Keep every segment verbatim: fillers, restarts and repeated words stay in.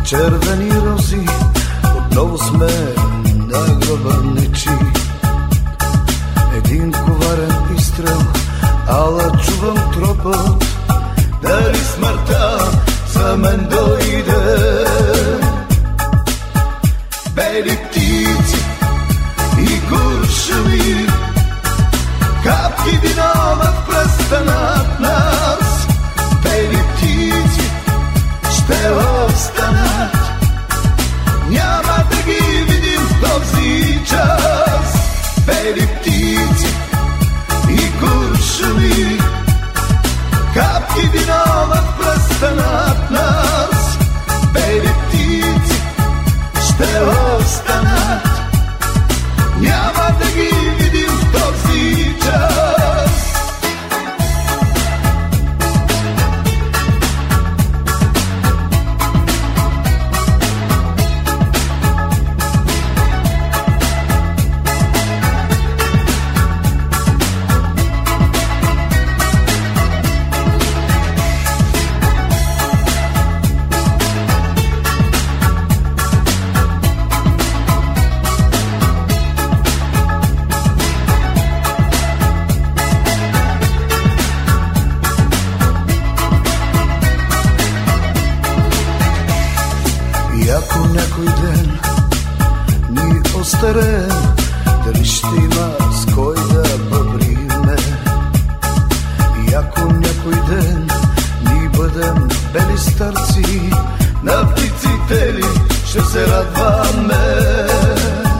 червени рози, отново сме на гроба нечи. Един коварен изстрел, ала чувам тропът, дали смъртта за мен дойде. Бели птици и куршуми, капки вино в пръста над нас. Бели птици ще останат, няма да ги видим в този час. Бели птици и куршуми, капки вино в пръста над нас. Бели птици ще останат, няма да ги видим в този час. И ако някой ден ни остарем, дали ще има с кой да бъбриме? И ако някой ден ни бъдем бели старци, на птиците ли ще се радваме?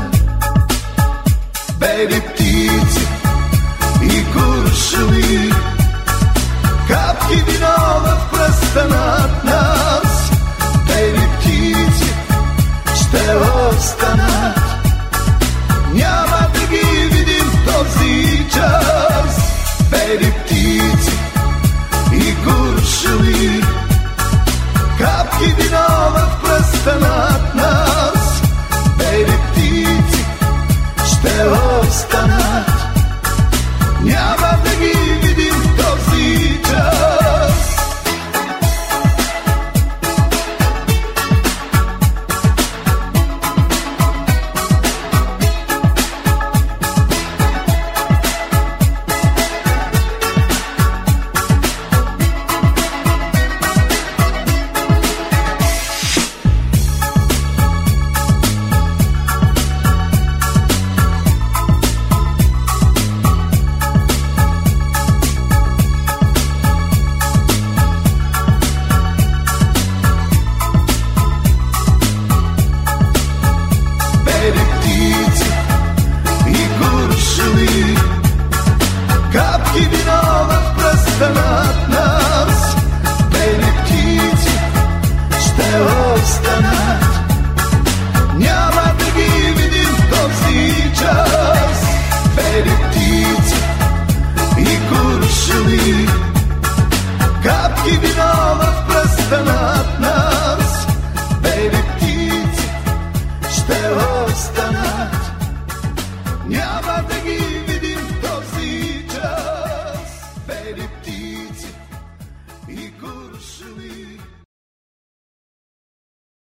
Бели птици и куршуми,